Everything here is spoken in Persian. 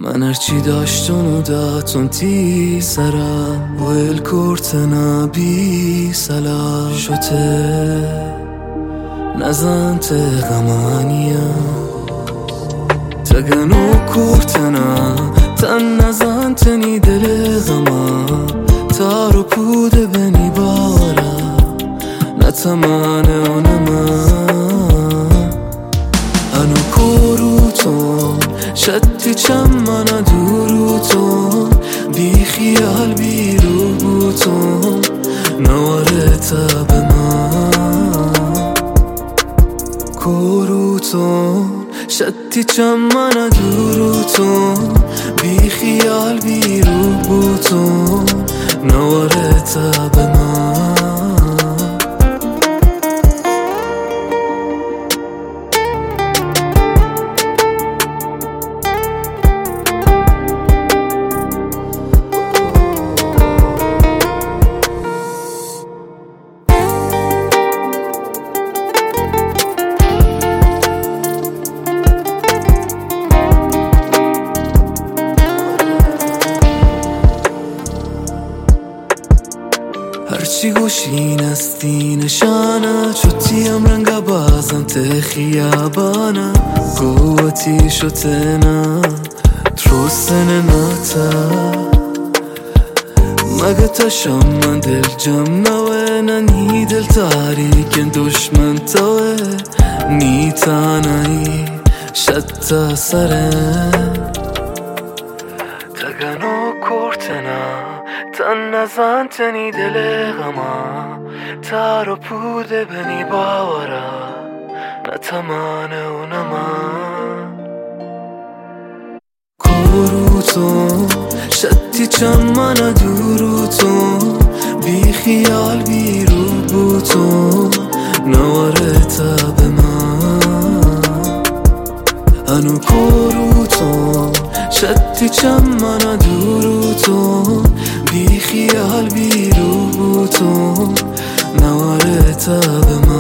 من هرچی داشتم و داتون تی سرم و الکورتنا بی سلا شده نزن تغمانیا تگنو کورتنا تن نزن تنی دل غما تارو پوده بنی بارا نتمانه و نما انو کوروتون شدی چمانا دوروتون بی خیال بی روبوتون نوارتا به من کوروتون شدی چمانا دوروتون بی خیال بی روبوتون نوارتا به من هرچی گوشین استی نشانه چوتیم رنگا بازم ته خیابانه قوتی شتنا تروسن ناتا مگه تشم من دل جم نوه ننی دل تاریکن دشمن توه نیتانایی شتا سره تگنو کورتنا تن نزن تنی دل غما تارو پوده بنی باورا نتمانه و نما کوروتون شدی چمانا دوروتون بی خیال بی روبوتون نوارتا به من انو کوروتون شدی چمانا دوروتون بی خیال بی روبوتون نوارتا به من